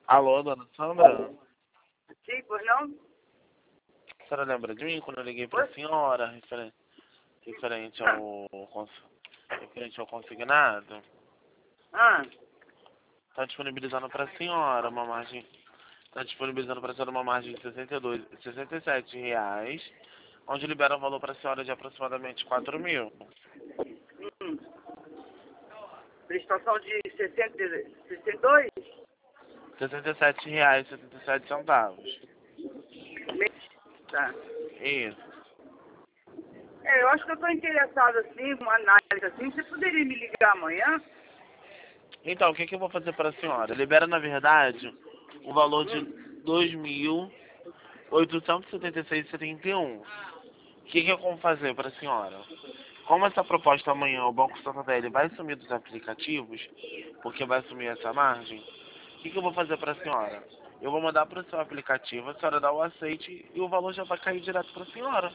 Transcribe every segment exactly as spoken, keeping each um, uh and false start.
Alô, dona Sandra? Sim, pois não? A senhora lembra de mim quando eu liguei para Oi? a senhora referen- referente ao, cons- referente ao consignado? Ah, Está disponibilizando para a senhora uma margem. Está disponibilizando para a senhora uma margem de sessenta e dois, sessenta e sete reais, onde libera um valor para a senhora de aproximadamente quatro mil. hum, prestação de sessenta, sessenta e dois? sessenta e sete reais e setenta e sete centavos. Tá. Isso. É, eu acho que eu estou interessado assim, uma análise assim. Você poderia me ligar amanhã? Então, o que, que eu vou fazer para a senhora? Libera, na verdade, o valor de Hum, dois mil oitocentos e setenta e seis vírgula setenta e um. O que, que eu vou fazer para a senhora? Como essa proposta amanhã, o Banco Santander ele vai sumir dos aplicativos, porque vai sumir essa margem, o que, que eu vou fazer para a senhora? Eu vou mandar para o seu aplicativo, a senhora dá o aceite e o valor já vai cair direto para a senhora.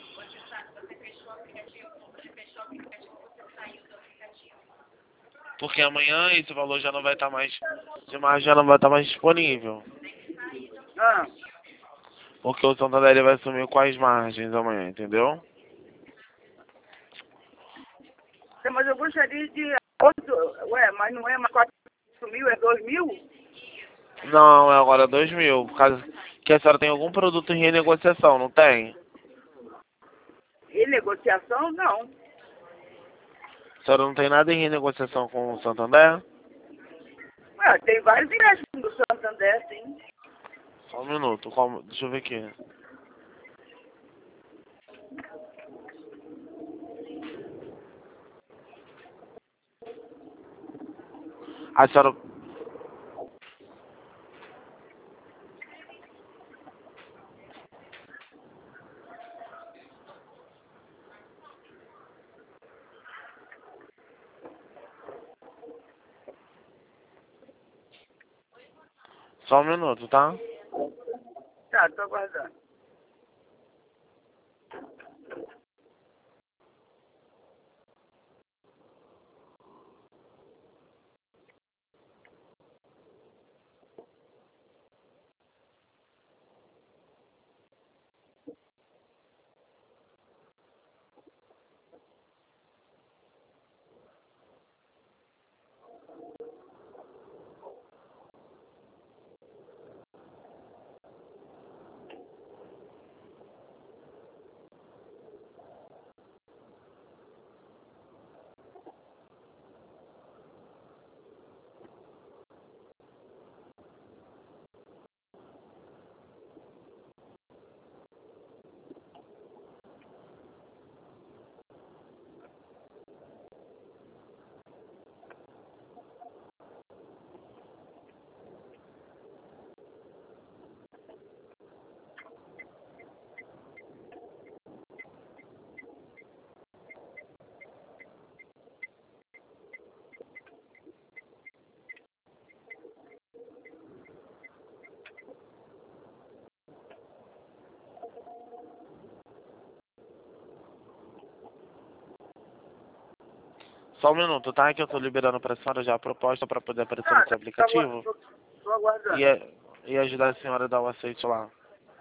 Porque amanhã esse valor já não vai estar mais, de margem já não vai estar mais disponível. ah, Porque o Santander ele vai sumir com as margens amanhã, entendeu? é, mas eu gostaria de... Outro, ué, mas não é mais quatro mil, é dois mil? Não, é agora dois mil. Por causa que a senhora tem algum produto em renegociação, não tem? E negociação, não. A senhora não tem nada em renegociação com o Santander? Ué, tem vários empréstimos do Santander, sim. Só um minuto, como? Deixa eu ver aqui. A senhora... Só um minuto, tá? Tá, tô aguardando. Só um minuto, tá? Que eu tô liberando pra senhora já a proposta pra poder aparecer no Ah, seu tô, agu- aplicativo tô, tô e, aguardando. é- e ajudar a senhora a dar o aceite lá.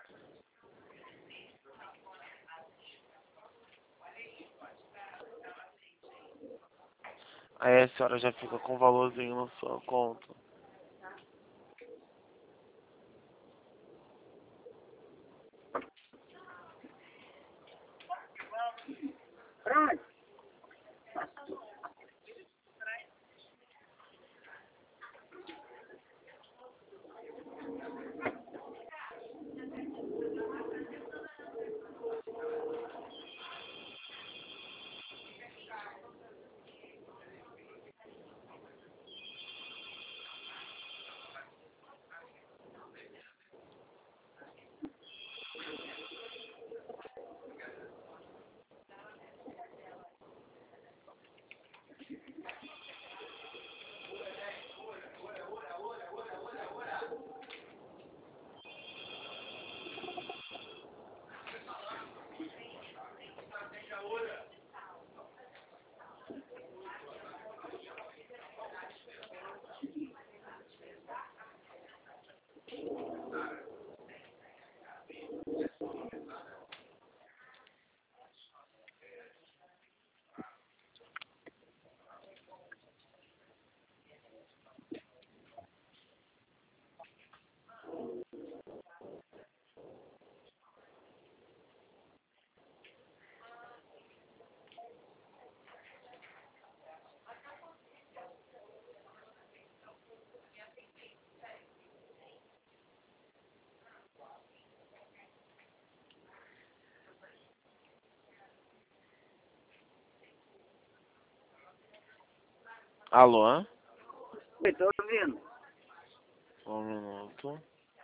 Aí a senhora já fica com o valorzinho na sua conta. Pronto. Alô? Oi, tô ouvindo. Um minuto.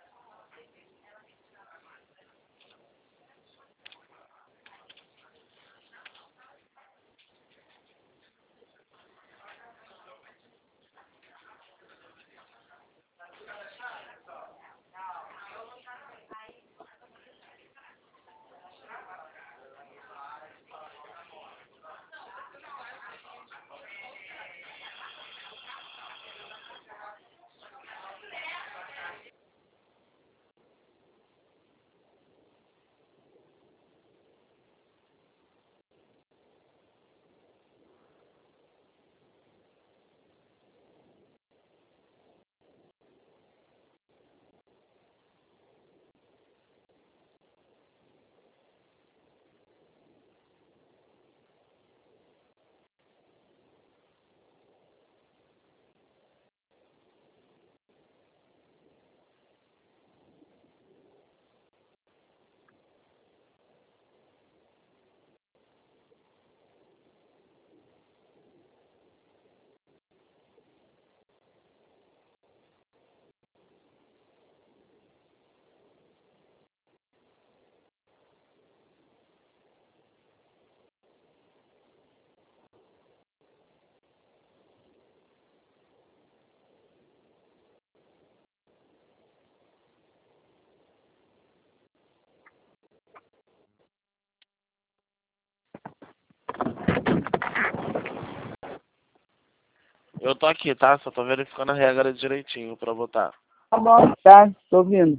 Eu tô aqui, tá? Só tô verificando a regra direitinho pra botar. Tá bom, tá, tô ouvindo.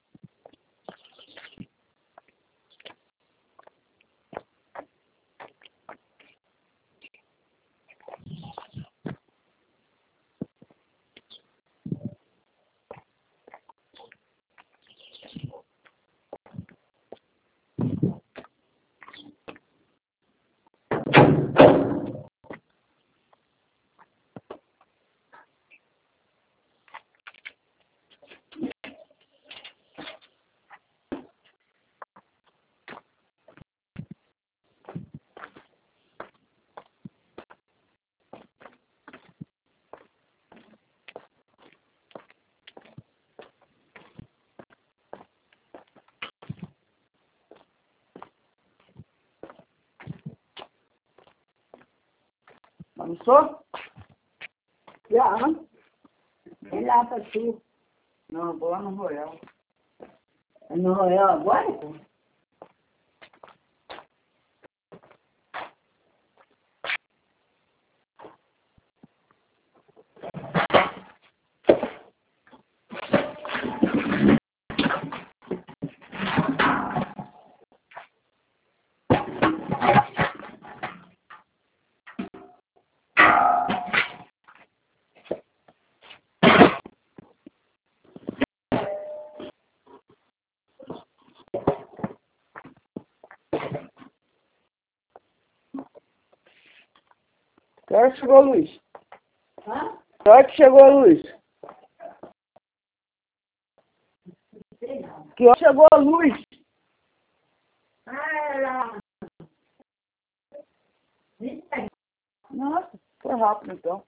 Almoçou? Já. Vem lá pra tu. Não, vou lá no Royal. É no Royal agora, pô? Que hora que chegou a luz? Hã? Que hora que chegou a luz? Que hora chegou a luz? Ah, era... Nossa, foi rápido então.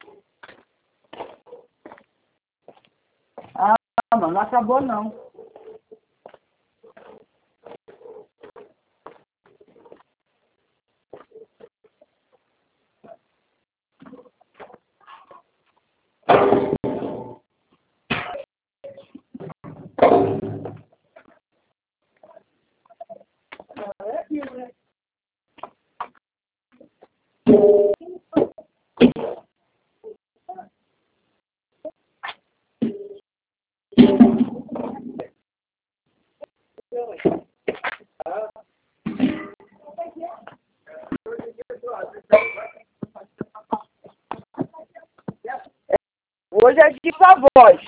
Ah, mas não acabou não. Hoje é de voz.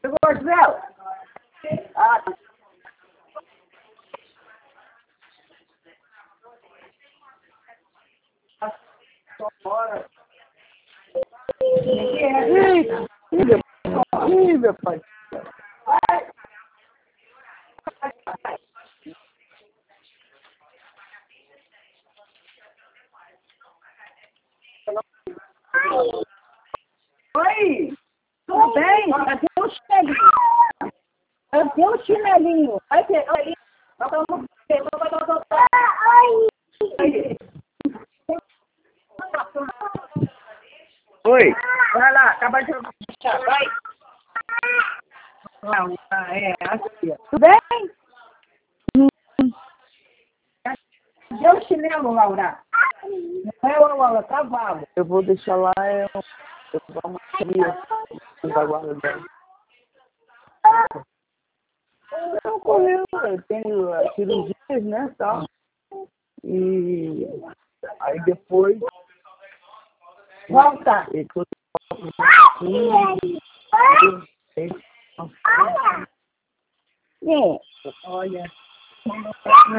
Chegou, Gisela? Ah, tá. Bora. Ih, meu pai. Oi, tudo bem? Cadê o chinelinho? Cadê o chinelinho? Vai ter, aí. Oi, vai lá, acaba de jogar, vai. Ah, é, aqui. Tudo bem? Cadê o chinelo, Laura? Não é, Laura, cavalo. Eu vou deixar lá, eu, eu vou dar uma cria da guarda dela. Eu correu, eu tenho as cirurgias, né, tal. E aí depois... Volta! E tudo... Olha...